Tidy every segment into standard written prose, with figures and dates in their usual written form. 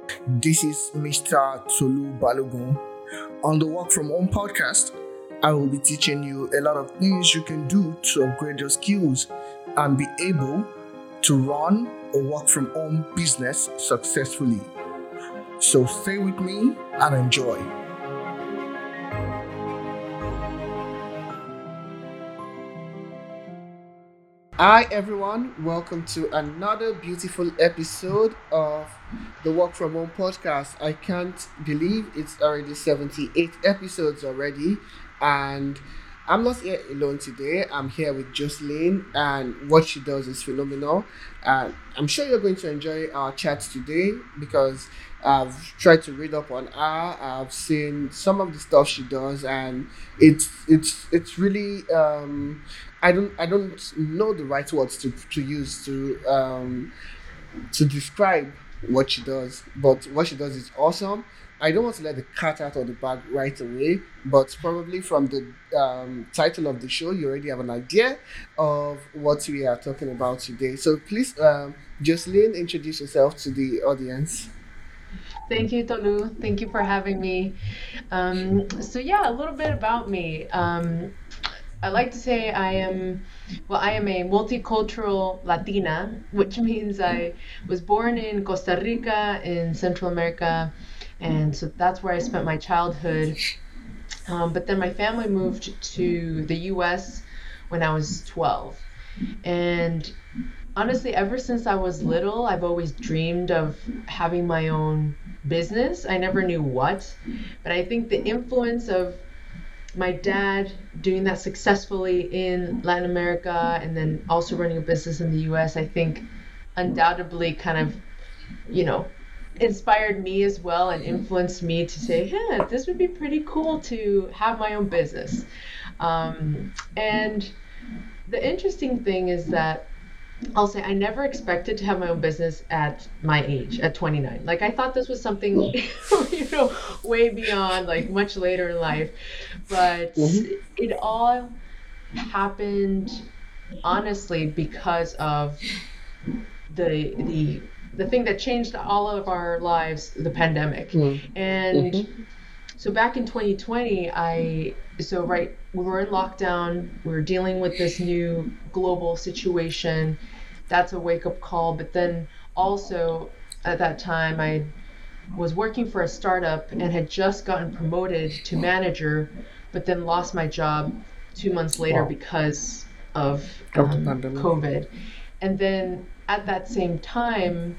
This is Mr. Tolu Balogun. On the Work From Home podcast, I will be teaching you a lot of things you can do to upgrade your skills and be able to run a work from home business successfully. So stay with me and enjoy. Hi everyone, welcome to another beautiful episode of the Work From Home podcast. I can't believe it's already 78 episodes already, and I'm not here alone today. I'm here with Jocelyn, and what she does is phenomenal. And I'm sure you're going to enjoy our chat today because I've tried to read up on her. I've seen some of the stuff she does, and it's really I don't know the right words to use to describe what she does, but what she does is awesome. I don't want to let the cat out of the bag right away, but probably from the title of the show, you already have an idea of what we are talking about today. So please, Jocelyn, introduce yourself to the audience. Thank you, Tolu. Thank you for having me. A little bit about me. I like to say I am a multicultural Latina, which means I was born in Costa Rica in Central America, and so that's where I spent my childhood. But then my family moved to the U.S. when I was 12, and honestly, ever since I was little, I've always dreamed of having my own business. I never knew what, but I think the influence of my dad doing that successfully in Latin America and then also running a business in the US, I think undoubtedly kind of, you know, inspired me as well and influenced me to say, yeah, this would be pretty cool to have my own business. And the interesting thing is that I'll say I never expected to have my own business at my age, at 29. Like I thought this was something, way beyond, like much later in life. But Mm-hmm. it all happened honestly because of the thing that changed all of our lives, the pandemic. And Mm-hmm. so back in 2020, we were in lockdown. We were dealing with this new global situation. That's a wake up call. But then also at that time, I was working for a startup and had just gotten promoted to manager, but then lost my job 2 months later Wow. because of Of the pandemic. COVID. And then at that same time,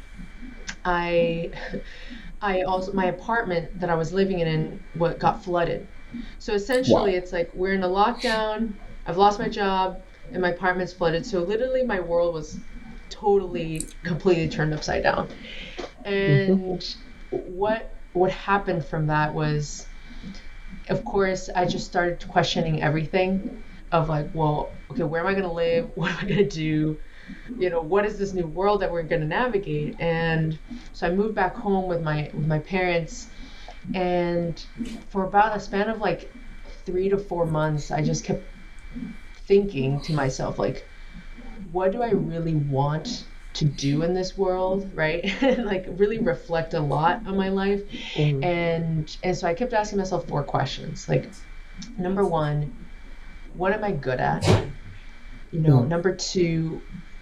I I also my apartment that I was living in what got flooded. So essentially, Wow. it's like we're in a lockdown. I've lost my job, and my apartment's flooded. So literally, my world was totally, completely turned upside down. Mm-hmm. And what happened from that was, of course, I just started questioning everything. Of like, well, okay, where am I gonna live? What am I gonna do? What is this new world that we're going to navigate? And so I moved back home with my parents, and for about a span of like 3 to 4 months, I just kept thinking to myself, like, what do I really want to do in this world, right? And like really reflect a lot on my life. Mm-hmm. And so I kept asking myself four questions. Like, number one, what am I good at? Number two,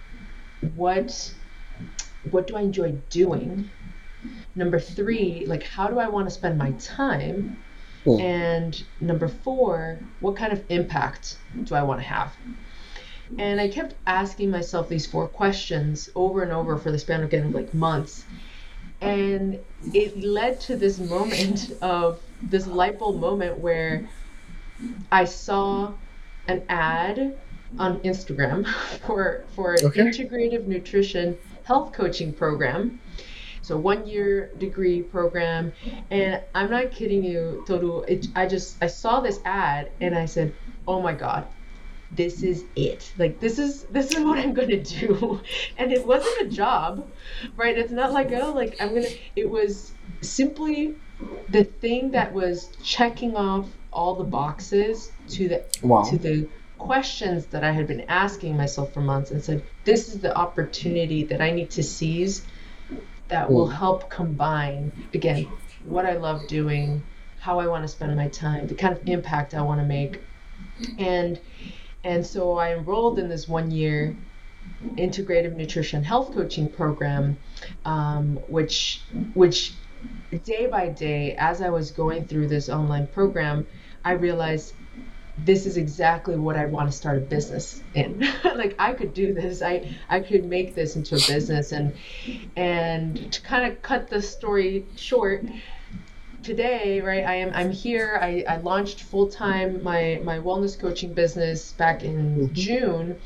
what what do I enjoy doing? Number three, like how do I want to spend my time? Mm-hmm. And number four, what kind of impact do I want to have? And I kept asking myself these four questions over and over for the span of again like months. And it led to this moment of this light bulb moment where I saw an ad on Instagram for an Okay. integrative nutrition health coaching program. So 1 year degree program, and I'm not kidding you, Toru. I saw this ad and I said, "Oh my God, this is it. Like this is what I'm gonna do." And it wasn't a job, right? It's not like, oh, like I'm gonna. It was simply the thing that was checking off all the boxes to Wow. the questions that I had been asking myself for months, and said, this is the opportunity that I need to seize that will help combine, again, what I love doing, how I want to spend my time, the kind of impact I want to make. And so I enrolled in this 1 year integrative nutrition health coaching program, which day by day, as I was going through this online program, I realized this is exactly what I want to start a business in. Like, I could do this. I could make this into a business. And to kind of cut the story short, today, right, I'm here. I launched full-time my wellness coaching business back in June.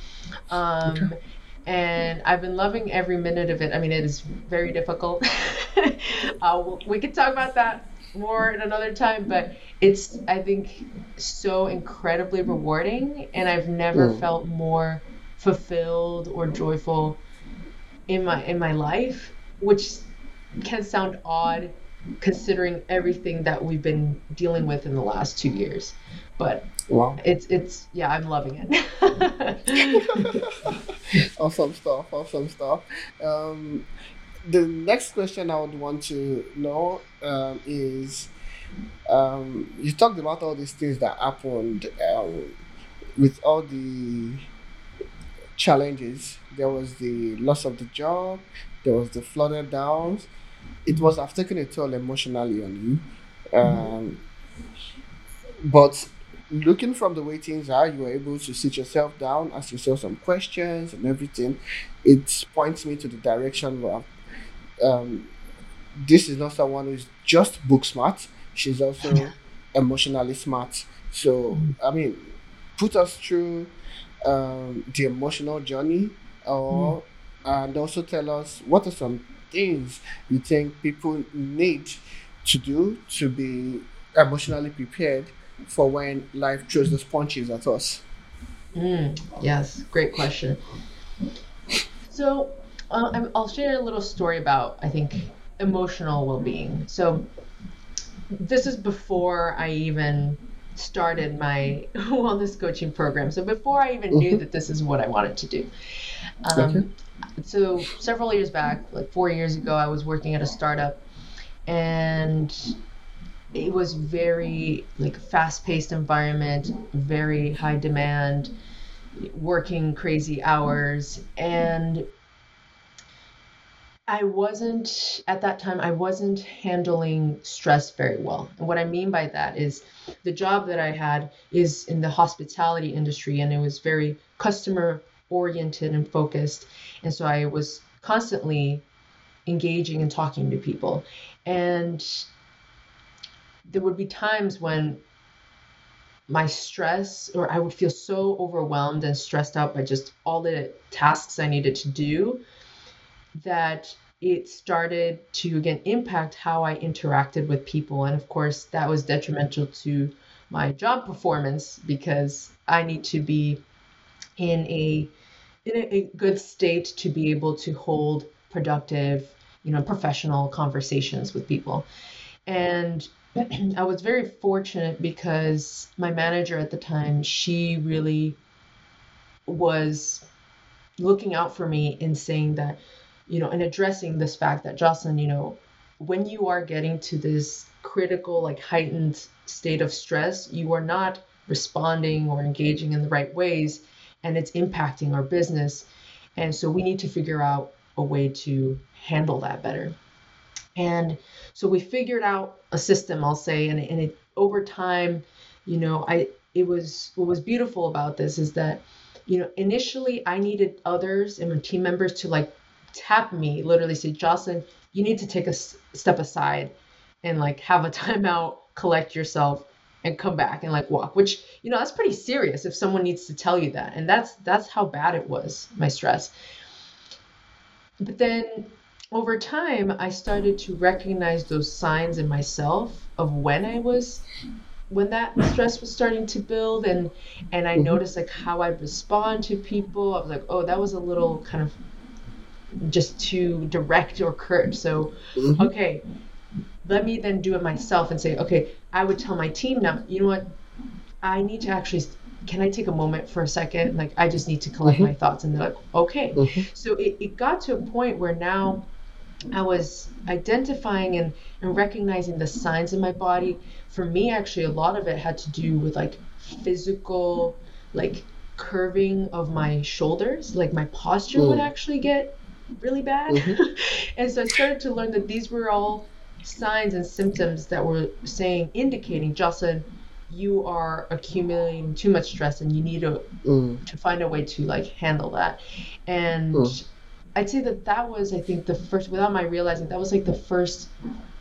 And I've been loving every minute of it. I mean, it is very difficult. We could talk about that more at another time, but it's, I think, so incredibly rewarding, and I've never felt more fulfilled or joyful in my life, which can sound odd considering everything that we've been dealing with in the last 2 years. But Wow. It's yeah, I'm loving it. Awesome stuff. Awesome stuff. The next question I would want to know is you talked about all these things that happened with all the challenges. There was the loss of the job, there was the flooded downs. It must have taken a toll emotionally on you. But looking from the way things are, you were able to sit yourself down, ask yourself some questions and everything. It points me to the direction where um, this is not someone who's just book smart. She's also emotionally smart. So, I mean, put us through the emotional journey, or and also tell us what are some things you think people need to do to be emotionally prepared for when life throws the sponges at us. Yes, great question. So I'll share a little story about, I think, emotional well-being. So this is before I even started my wellness coaching program. So before I even knew that this is what I wanted to do. Okay. So several years back, like 4 years ago, I was working at a startup, and it was very like fast-paced environment, very high demand, working crazy hours, and at that time, I wasn't handling stress very well. And what I mean by that is the job that I had is in the hospitality industry, and it was very customer oriented and focused. And so I was constantly engaging and talking to people. And there would be times when my stress, or I would feel so overwhelmed and stressed out by just all the tasks I needed to do, that it started to again impact how I interacted with people. And of course, that was detrimental to my job performance, because I need to be in a good state to be able to hold productive, professional conversations with people. And I was very fortunate because my manager at the time, she really was looking out for me in saying that, and addressing this fact that, Jocelyn, when you are getting to this critical, like heightened state of stress, you are not responding or engaging in the right ways, and it's impacting our business. And so we need to figure out a way to handle that better. And so we figured out a system, I'll say, and it over time, what was beautiful about this is that, initially I needed others and my team members to like tap me, literally say, Jocelyn, you need to take a step aside and like have a timeout, collect yourself, and come back and like walk, which, that's pretty serious if someone needs to tell you that. And that's how bad it was, my stress. But then over time, I started to recognize those signs in myself of when that stress was starting to build, and I noticed like how I respond to people. I was like, oh, that was a little kind of just too direct or curt. So, okay, let me then do it myself and say, okay, I would tell my team now, you know what, I need to actually, can I take a moment for a second? Like, I just need to collect my thoughts. And they're like, okay. So it got to a point where now I was identifying and recognizing the signs in my body. For me, actually, a lot of it had to do with like physical, like curving of my shoulders, like my posture would Mm. actually get really bad. Mm-hmm. And so I started to learn that these were all signs and symptoms that were saying, indicating, Jocelyn, you are accumulating too much stress and you need Mm. to find a way to like handle that. And Mm. I'd say that that was, I think, the first, without my realizing, that was like the first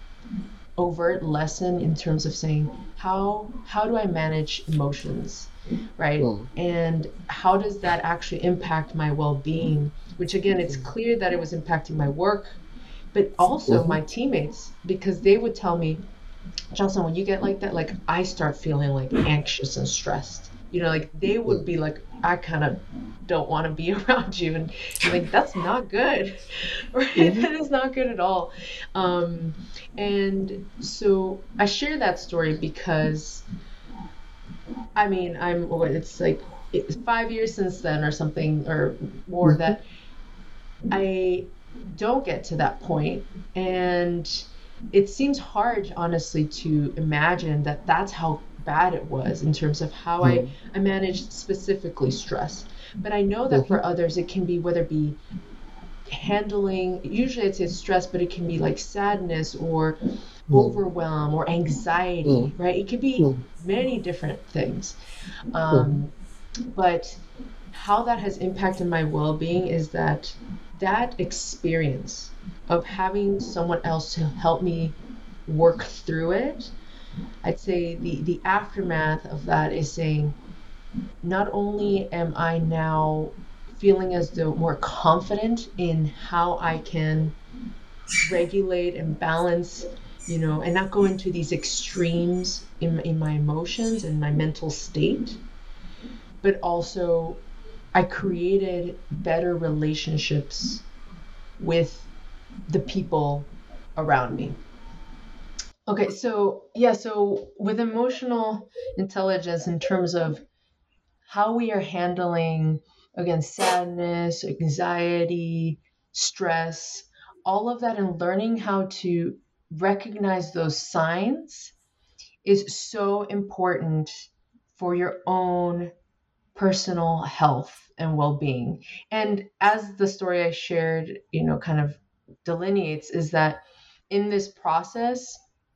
overt lesson in terms of saying how do I manage emotions, right? Mm. And how does that actually impact my well-being? Which again, it's clear that it was impacting my work, but also Mm-hmm. my teammates, because they would tell me, Jocelyn, when you get like that, like I start feeling like anxious and stressed. You know, like they would Mm. be like, I kind of don't want to be around you. And I'm like, that's not good, right? Mm-hmm. That is not good at all. Um, and so I share that story because, I mean, it's like it's 5 years since then or something or more Mm-hmm. that I don't get to that point. And it seems hard, honestly, to imagine that that's how bad it was in terms of how Mm. I managed specifically stress. But I know that Mm-hmm. for others, it can be whether it be handling, usually it's stress, but it can be like sadness or Mm. overwhelm or Mm. anxiety, right? It could be Mm. many different things. Mm. Um, but how that has impacted my well-being is that that experience of having someone else to help me work through it, I'd say the aftermath of that is saying not only am I now feeling as though more confident in how I can regulate and balance, and not go into these extremes in my emotions and my mental state, but also I created better relationships with the people around me. Okay, so yeah, so with emotional intelligence, in terms of how we are handling, again, sadness, anxiety, stress, all of that, and learning how to recognize those signs is so important for your own personal health and well-being. And as the story I shared, kind of delineates, is that in this process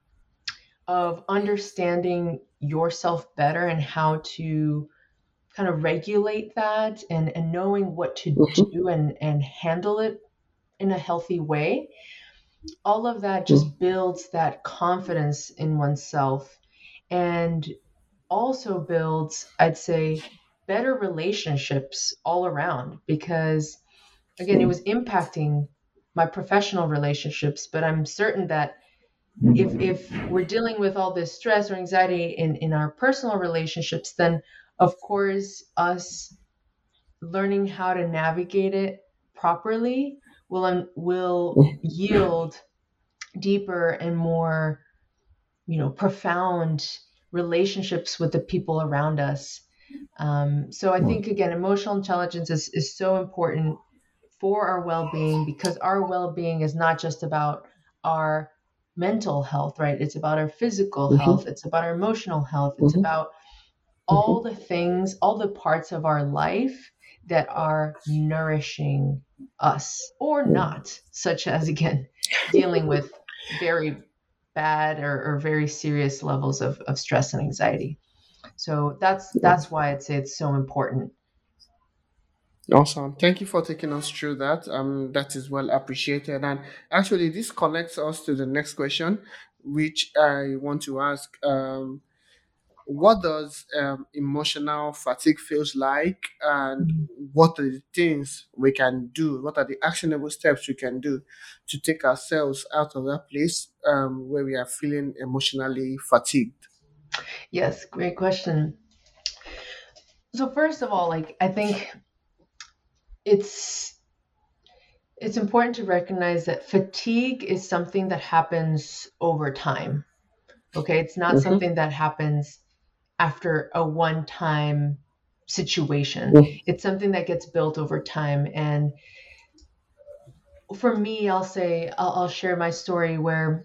of understanding yourself better and how to kind of regulate that and knowing what to Mm-hmm. do and handle it in a healthy way, all of that Mm. just builds that confidence in oneself and also builds, I'd say, better relationships all around, because again, it Mm. was impacting my professional relationships. But I'm certain that if we're dealing with all this stress or anxiety in our personal relationships, then of course us learning how to navigate it properly will Mm. yield deeper and more, profound relationships with the people around us. So I think, again, emotional intelligence is so important for our well-being, because our well-being is not just about our mental health, right? It's about our physical health, Mm-hmm. it's about our emotional health, it's Mm-hmm. about Mm-hmm. all the things, all the parts of our life that are nourishing us or Mm. not, such as, again, dealing with very bad or very serious levels of stress and anxiety. So that's Mm. why I'd say it's so important. Awesome. Thank you for taking us through that. That is well appreciated. And actually, this connects us to the next question, which I want to ask. What does emotional fatigue feels like, and what are the things we can do? What are the actionable steps we can do to take ourselves out of that place where we are feeling emotionally fatigued? Yes, great question. So first of all, like I think it's it's important to recognize that fatigue is something that happens over time. Okay, it's not Mm-hmm. something that happens after a one-time situation. Mm. It's something that gets built over time. And for me, I'll share my story where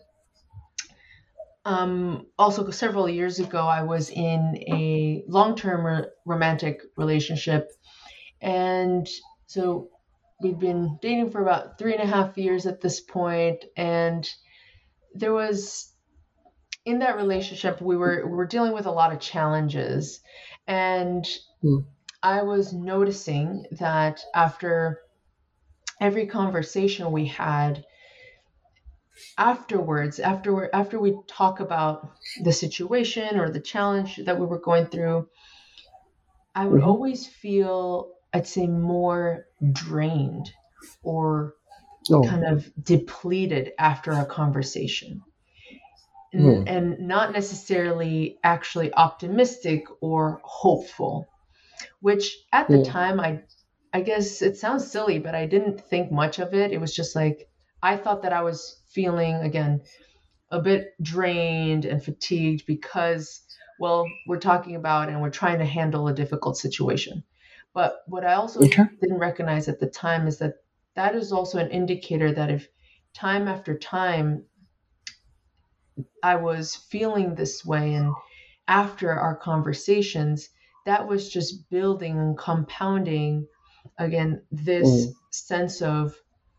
also several years ago I was in a long-term romantic relationship, and so we'd been dating for about 3.5 years at this point, and there was in that relationship we were dealing with a lot of challenges, and Mm. I was noticing that after every conversation we had afterwards, after we talk about the situation or the challenge that we were going through, I would Mm-hmm. always feel, I'd say, more drained or Oh. kind of depleted after a conversation, Mm. and not necessarily actually optimistic or hopeful, which at the Mm. time I guess it sounds silly, but I didn't think much of it. It was just like I thought that I was feeling again a bit drained and fatigued because, well, we're talking about and we're trying to handle a difficult situation. But what I also Okay. didn't recognize at the time is that that is also an indicator that if time after time I was feeling this way, and after our conversations, that was just building and compounding again this Mm. sense of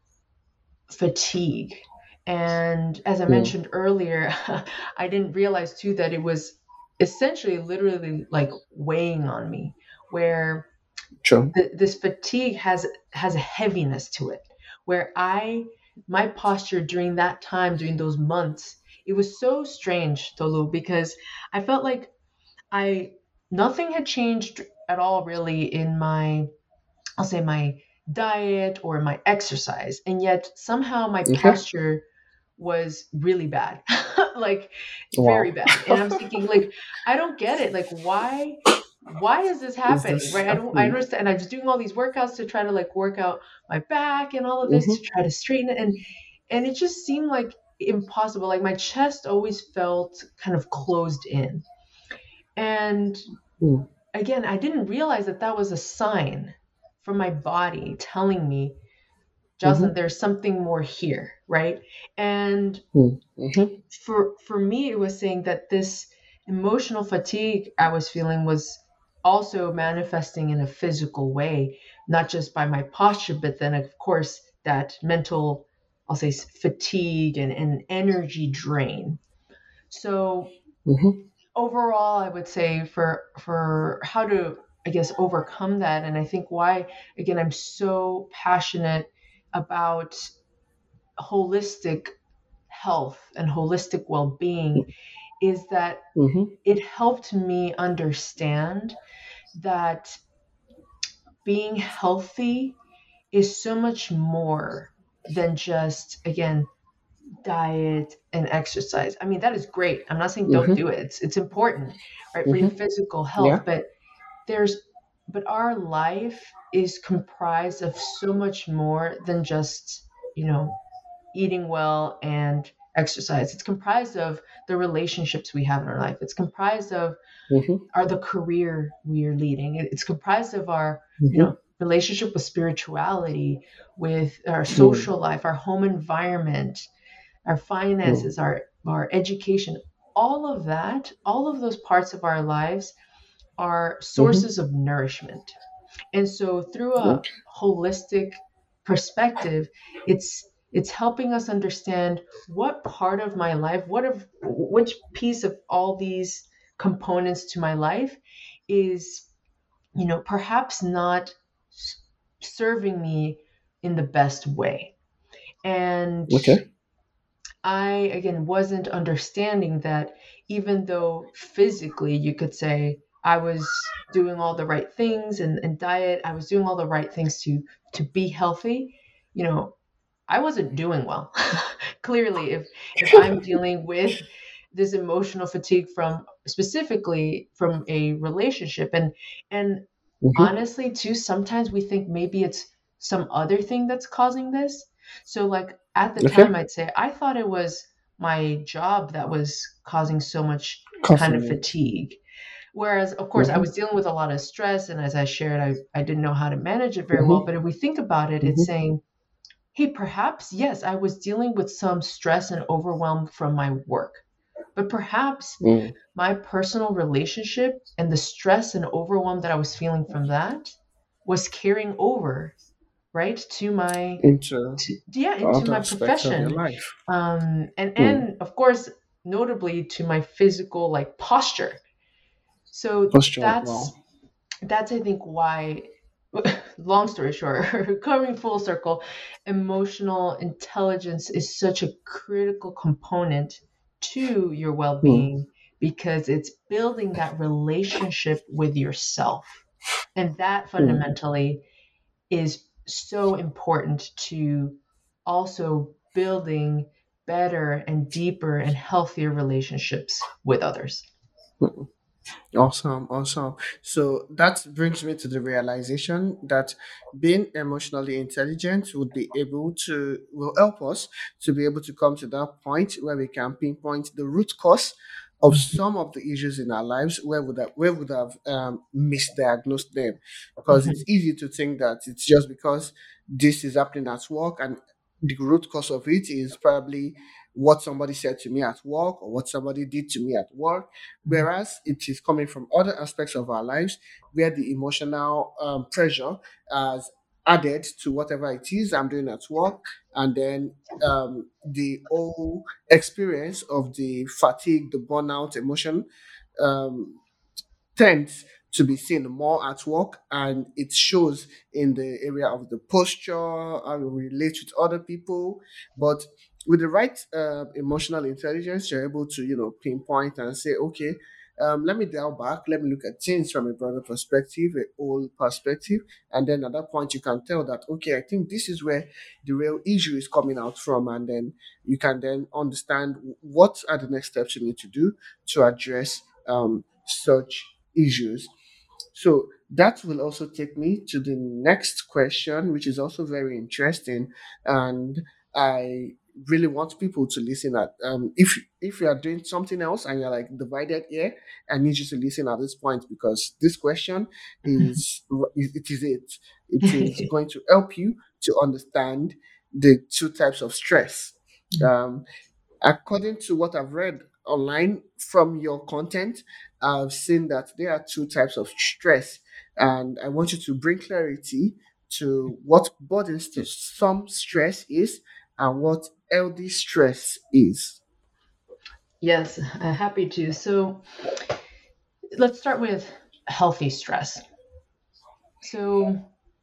fatigue. And as I Mm. mentioned earlier, I didn't realize too that it was essentially literally like weighing on me, where Sure. this fatigue has a heaviness to it, where I my posture during that time, during those months, it was so strange, Tolu, because I felt like I nothing had changed at all really in my, I'll say, my diet or my exercise, and yet somehow my Okay. posture was really bad, like very Wow. bad. And I'm thinking, like, I don't get it. Like, why is this Is happening? this Right? I happening? understand. And I was doing all these workouts to try to like work out my back and all of this to Mm-hmm. try to straighten it, and it just seemed like impossible. Like my chest always felt kind of closed in, and Mm. again, I didn't realize that that was a sign from my body telling me, Jocelyn, Mm-hmm. there's something more here, right? And Mm. Mm-hmm. for me, it was saying that this emotional fatigue I was feeling was also manifesting in a physical way, not just by my posture, but then of course that mental, I'll say, fatigue and energy drain. So Mm-hmm. overall, I would say for how to, I guess, overcome that, and I think why again I'm so passionate about holistic health and holistic well-being is that Mm-hmm. it helped me understand that being healthy is so much more than just again diet and exercise. I mean, that is great. I'm not saying don't Mm-hmm. do it. It's important, right, for your Mm-hmm. physical health, Yeah. there's but our life is comprised of so much more than just, you know, eating well and exercise. It's comprised of the relationships we have in our life. It's comprised of Mm-hmm. are the career we are leading. It's comprised of our, Mm-hmm. relationship with spirituality, with our Mm. social life, our home environment, our Mm. finances, our education. All of that, all of those parts of our lives are Mm-hmm. sources of nourishment. And so through a Okay. holistic perspective, it's helping us understand what part of my life, which piece of all these components to my life is, perhaps not serving me in the best way. And Okay. I, again, wasn't understanding that even though physically you could say I was doing all the right things and diet, I was doing all the right things to be healthy, you know, I wasn't doing well. Clearly, if I'm dealing with this emotional fatigue from specifically from a relationship, and Mm-hmm. honestly too, sometimes we think maybe it's some other thing that's causing this. So like at the time Okay. I'd say I thought it was my job that was causing so much kind of Causing it. fatigue. Whereas, of course, I Mm-hmm. was dealing with a lot of stress, and as I shared, I didn't know how to manage it very well. Mm-hmm. But if we think about it, it's Mm-hmm. saying, hey, perhaps, yes, I was dealing with some stress and overwhelm from my work, but perhaps Mm. my personal relationship and the stress and overwhelm that I was feeling from that was carrying over, right, to my Into into other my aspects of your profession, life. Mm. and of course, notably to my physical like posture. So Posture. Wow. that's I think why, long story short, coming full circle, emotional intelligence is such a critical component to your Mm. well-being, because it's building that relationship with yourself, and that Mm. fundamentally is so important to also building better and deeper and healthier relationships with others. Mm. Awesome, awesome. So that brings me to the realization that being emotionally intelligent will help us to be able to come to that point where we can pinpoint the root cause of some of the issues in our lives where would have misdiagnosed them, because it's Mhm. easy to think that it's just because this is happening at work, and the root cause of it is probably what somebody said to me at work or what somebody did to me at work, whereas it is coming from other aspects of our lives where the emotional pressure has added to whatever it is I'm doing at work, and then the whole experience of the fatigue, the burnout emotion um, tends to be seen more at work, and it shows in the area of the posture, how we relate with other people. But with the right emotional intelligence, you're able to pinpoint and say, okay, let me dial back, let me look at things from a broader perspective, a whole perspective, and then at that point you can tell that, okay, I think this is where the real issue is coming out from, and then you can then understand what are the next steps you need to do to address such issues. So that will also take me to the next question, which is also very interesting, and I really want people to listen at. If you are doing something else and you're like divided here, I need you to listen at this point, because this question it is going to help you to understand the two types of stress. Um, According to what I've read online from your content, I've seen that there are two types of stress, and I want you to bring clarity to what some stress is and what healthy stress is. Yes, happy to. So let's start with healthy stress. So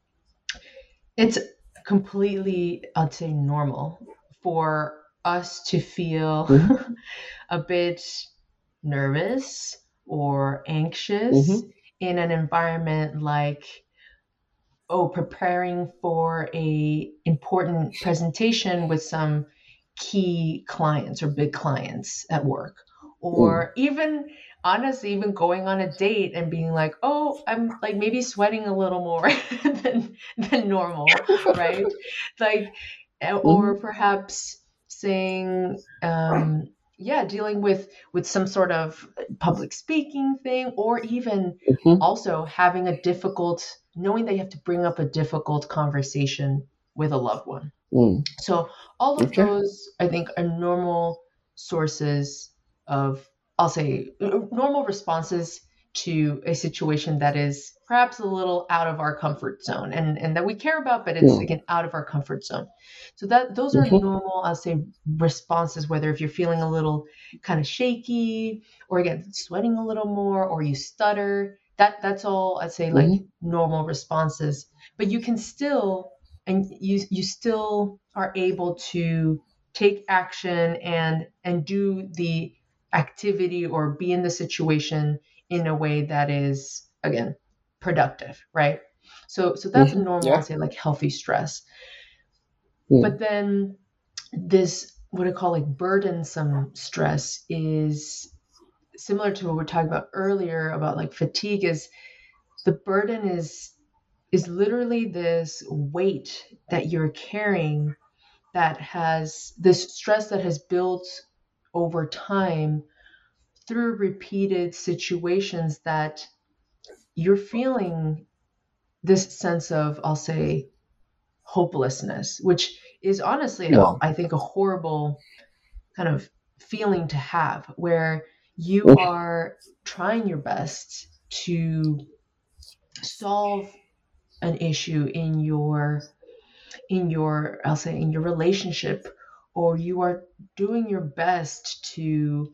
it's completely, I'd say, normal for us to feel Mm-hmm, a bit nervous or anxious mm-hmm, in an environment like, oh, preparing for a important presentation with some key clients or big clients at work, mm. or even honestly even going on a date and being like, oh, I'm like maybe sweating a little more than normal, right? Like, or Mm-hmm, perhaps saying, yeah, dealing with some sort of public speaking thing, or even mm-hmm, also having a difficult, knowing that you have to bring up a difficult conversation with a loved one. mm. So all of Okay. those, I think, are normal sources of, I'll say, normal responses to a situation that is perhaps a little out of our comfort zone, and that we care about, but it's Mm. again out of our comfort zone. So that those are Mm-hmm, normal, I'll say, responses, whether if you're feeling a little kind of shaky, or again sweating a little more, or you stutter. That's all I'd say like mm-hmm, normal responses. But you can still, and you still are able to take action and do the activity or be in the situation in a way that is, again, productive, right? So that's a mm-hmm. normal, I'll Yeah. say, like healthy stress. Mm. But then this, what I call like burdensome stress, is similar to what we are talking about earlier about like fatigue. Is the burden is literally this weight that you're carrying, that has this stress that has built over time through repeated situations, that you're feeling this sense of, I'll say, hopelessness, which is honestly, Wow. I think, a horrible kind of feeling to have, where you Mm-hmm. are trying your best to solve an issue in your I'll say in your relationship, or you are doing your best to,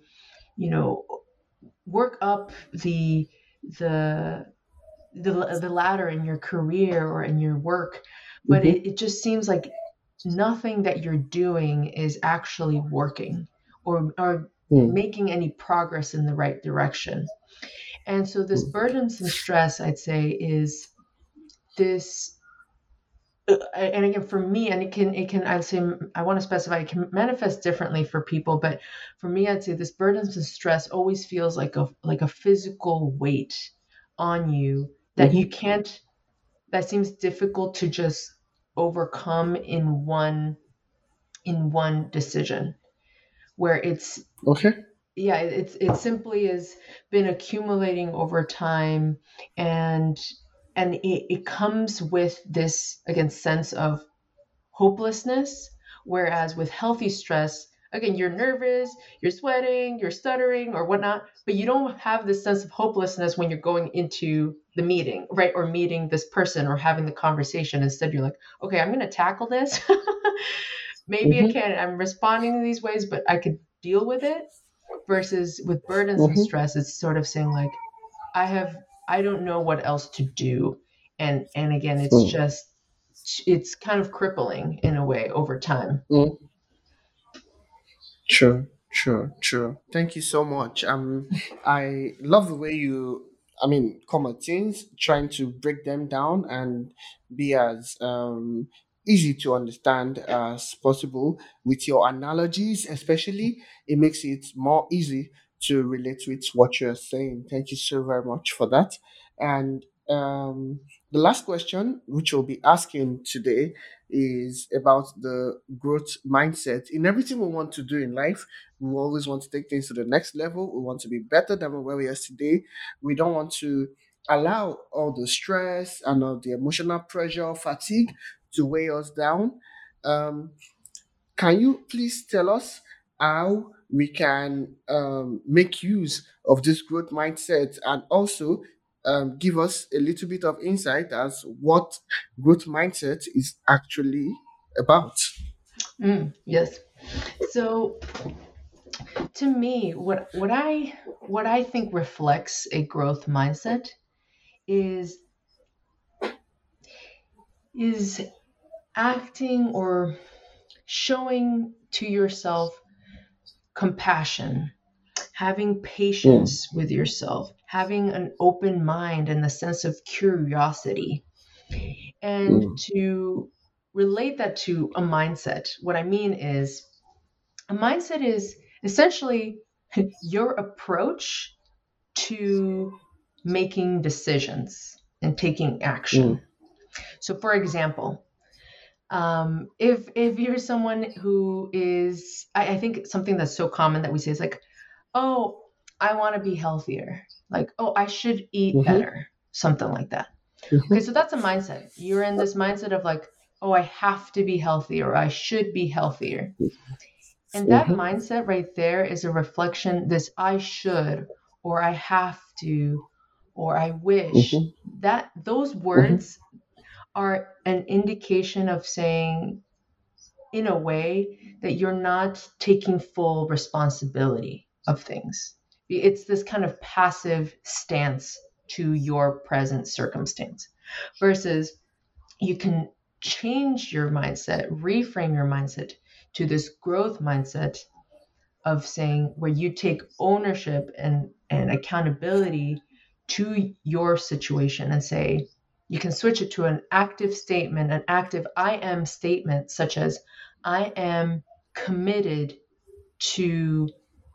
work up the the ladder in your career or in your work, but Mm-hmm. it just seems like nothing that you're doing is actually working, or Mm-hmm. making any progress in the right direction. And so this burdensome stress, I'd say, is this, and again, for me, and it can I'd say, I want to specify, it can manifest differently for people, but for me, I'd say this burdensome stress always feels like a physical weight on you that Mm-hmm. you can't that seems difficult to just overcome in one decision, where it's, Okay. yeah, it simply has been accumulating over time, and it comes with this, again, sense of hopelessness. Whereas with healthy stress, again, you're nervous, you're sweating, you're stuttering or whatnot, but you don't have this sense of hopelessness when you're going into the meeting, right? Or meeting this person or having the conversation. Instead, you're like, okay, I'm going to tackle this. Maybe I Mm-hmm. can. I'm responding in these ways, but I could deal with it. Versus with burdens and Mm-hmm. stress, it's sort of saying like, I don't know what else to do. And again, it's kind of crippling in a way over time. Mm-hmm. Sure, sure, sure. Thank you so much. I love the way you, I mean, common things, trying to break them down and be as easy to understand as possible with your analogies, especially. It makes it more easy to relate with what you're saying. Thank you so very much for that. And the last question, which we'll be asking today, is about the growth mindset. In everything we want to do in life, we always want to take things to the next level. We want to be better than where we are today. We don't want to allow all the stress and all the emotional pressure, fatigue to weigh us down. Um, can you please tell us how we can make use of this growth mindset, and also give us a little bit of insight as what growth mindset is actually about? Yes. So to me, what I think reflects a growth mindset is is acting or showing to yourself compassion, having Mm, patience with yourself, having an open mind and the sense of curiosity. And mm, to relate that to a mindset, what I mean is, a mindset is essentially your approach to making decisions and taking mm, action. So, for example, if you're someone who is, I think something that's so common that we say is like, oh, I want to be healthier, like, oh, I should eat mhm, better, something like that. Okay, mhm, so that's a mindset. You're in this mindset of like, oh, I have to be healthy, or I should be healthier. And that mhm, mindset right there is a reflection, this I should, or I have to, or I wish, mhm, that those mhm, words are an indication of saying, in a way, that you're not taking full responsibility of things. It's this kind of passive stance to your present circumstance, versus you can change your mindset, reframe your mindset to this growth mindset of saying, where you take ownership and accountability to your situation, and say, you can switch it to an active statement, an active I am statement, such as, I am committed to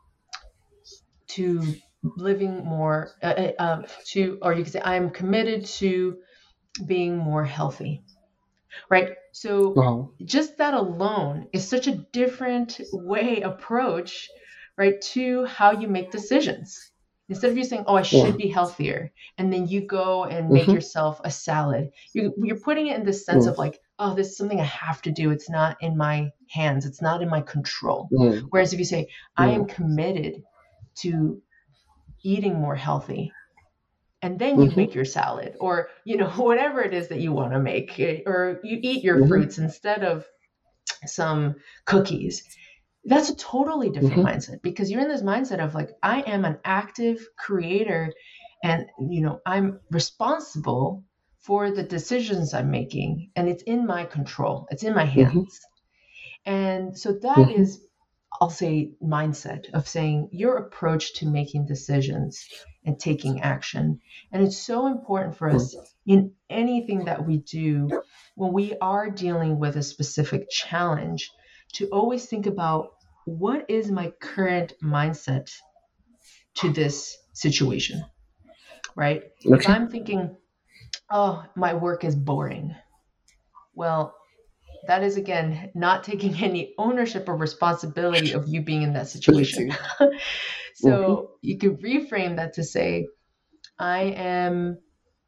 to living more, to, or you could say, I am committed to being more healthy, right? So wow. just that alone is such a different way approach, right, to how you make decisions. Instead of you saying, oh, I should Mm, be healthier, and then you go and make mhm, yourself a salad, you're putting it in the sense mm, of like, oh, this is something I have to do. It's not in my hands. It's not in my control. Mm, Whereas if you say, I am mm, committed to eating more healthy, and then you mhm, make your salad, or whatever it is that you want to make, or you eat your mhm, fruits instead of some cookies. That's a totally different mhm, mindset, because you're in this mindset of like, I am an active creator, and I'm responsible for the decisions I'm making, and it's in my control, it's in my mhm, hands. And so that mhm, is, I'll say, mindset of saying your approach to making decisions and taking action. And it's so important for mm, us in anything that we do, when we are dealing with a specific challenge, to always think about, what is my current mindset to this situation, right? If okay. I'm thinking, oh, my work is boring, well, that is, again, not taking any ownership or responsibility of you being in that situation. Ability. Mhm, So you could reframe that to say, I am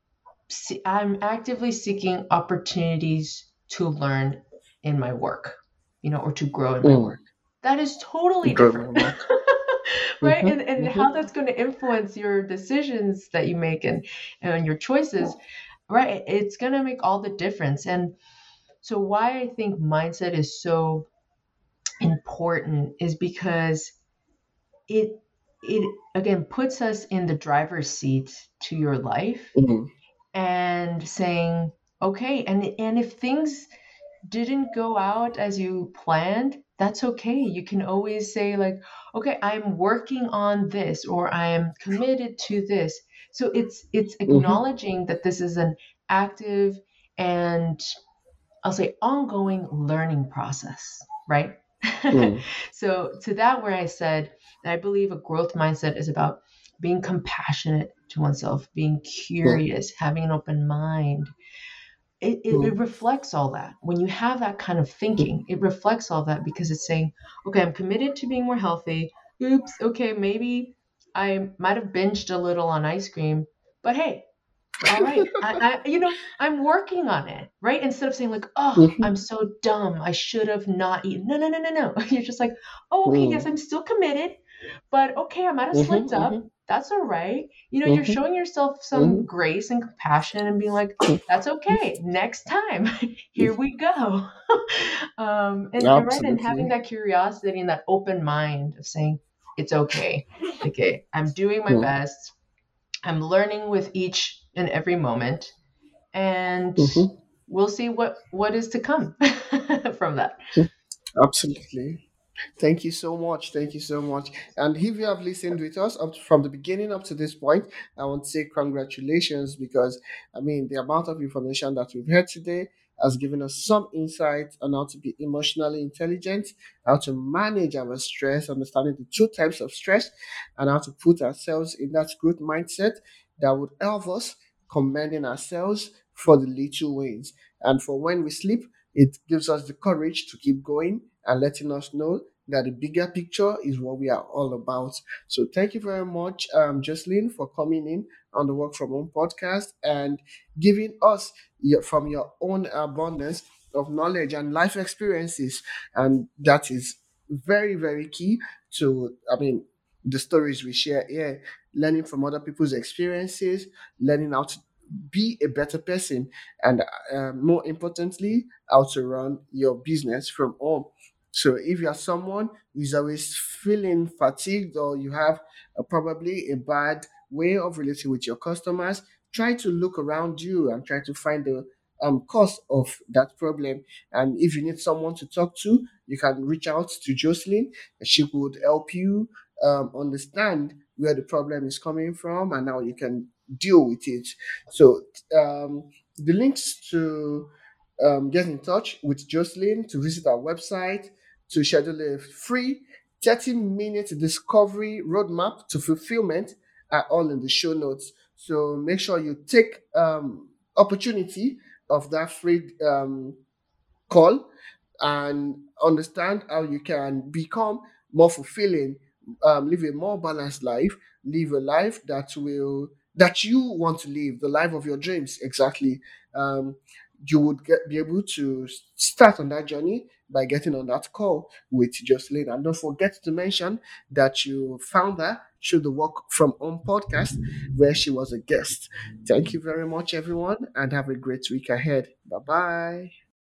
I'm actively seeking opportunities to learn in my work, or to grow in my mm. work. That is totally Grow my different. work. Right? Mhm, And mhm, how that's going to influence your decisions that you make, and your choices, right? It's going to make all the difference. And so why I think mindset is so important is because it it again puts us in the driver's seat to your life, mm, and saying, okay, and if things didn't go out as you planned, that's okay. You can always say, like, okay, I'm working on this, or I am committed to this. So it's mhm, acknowledging that this is an active and, I'll say, ongoing learning process, right? mm, So to that, where I said that I believe a growth mindset is about being compassionate to oneself, being mm, curious, having an open mind. It mm, reflects all that. When you have that kind of thinking, it reflects all that, because it's saying, okay, I'm committed to being more healthy. Oops, okay, maybe I might have binged a little on ice cream, but hey, all right, I'm working on it, right? Instead of saying, like, oh, mhm, I'm so dumb, I should have not eaten. No, no, no, no, no. You're just like, oh, okay, yes, mm, I'm still committed, but okay, I might have mhm, slipped up. mhm, That's all right. You're mhm, showing yourself some mhm, grace and compassion, and being like, that's okay. Next time, here mhm. we go. And right, and having Absolutely. that curiosity and that open mind of saying, it's okay. Okay, I'm doing my Mm, best. I'm learning with each and every moment, and mhm, we'll see what is to come from that. mm. Absolutely. Thank you so much. Thank you so much. And if you have listened with us up from the beginning up to this point, I want to say congratulations, because I mean the amount of information that we've heard today has given us some insight on how to be emotionally intelligent, how to manage our stress, understanding the two types of stress, and how to put ourselves in that growth mindset that would help us commending ourselves for the little wins. And for when we sleep, it gives us the courage to keep going and letting us know that the bigger picture is what we are all about. So thank you very much, Jocelyn, for coming in on the Work From Home podcast and giving us from your own abundance of knowledge and life experiences. And that is very, very key to, I mean, the stories we share here, learning from other people's experiences, learning how to be a better person, and more importantly, how to run your business from home. So if you are someone who's always feeling fatigued, or you have probably a bad way of relating with your customers, try to look around you and try to find the cause of that problem. And if you need someone to talk to, you can reach out to Jocelyn. She could help you understand where the problem is coming from and how you can deal with it. So the links to get in touch with Jocelyn, to visit our website, to schedule a free 30-minute discovery roadmap to fulfillment are all in the show notes. So make sure you take opportunity of that free call and understand how you can become more fulfilling, live a more balanced life, live a life that you want to live, the life of your dreams. Exactly. Um, you would be able to start on that journey by getting on that call with Jocelyn. And don't forget to mention that you found her through the Work From Home podcast, where she was a guest. Thank you very much, everyone, and have a great week ahead. Bye bye.